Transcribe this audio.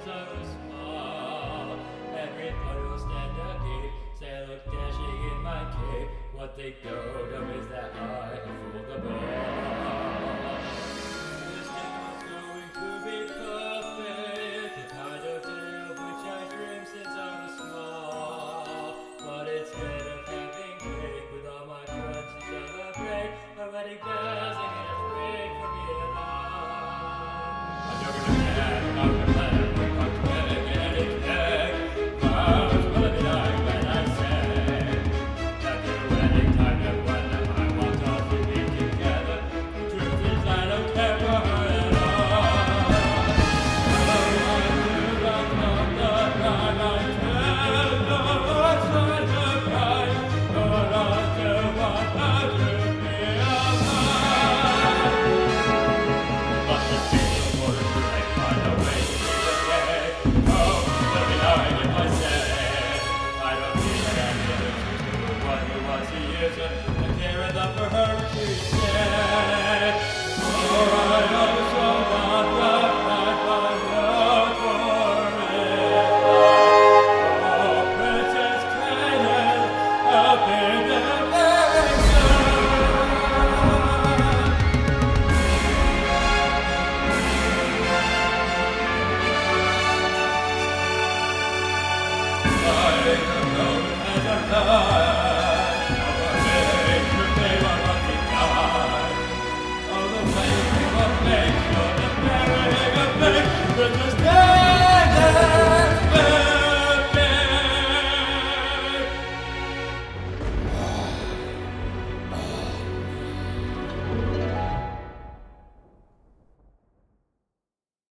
so small. Everybody will stand at me, say I look dashing in my cape. What they don't know is that I am full the ball. This game was going to be fun.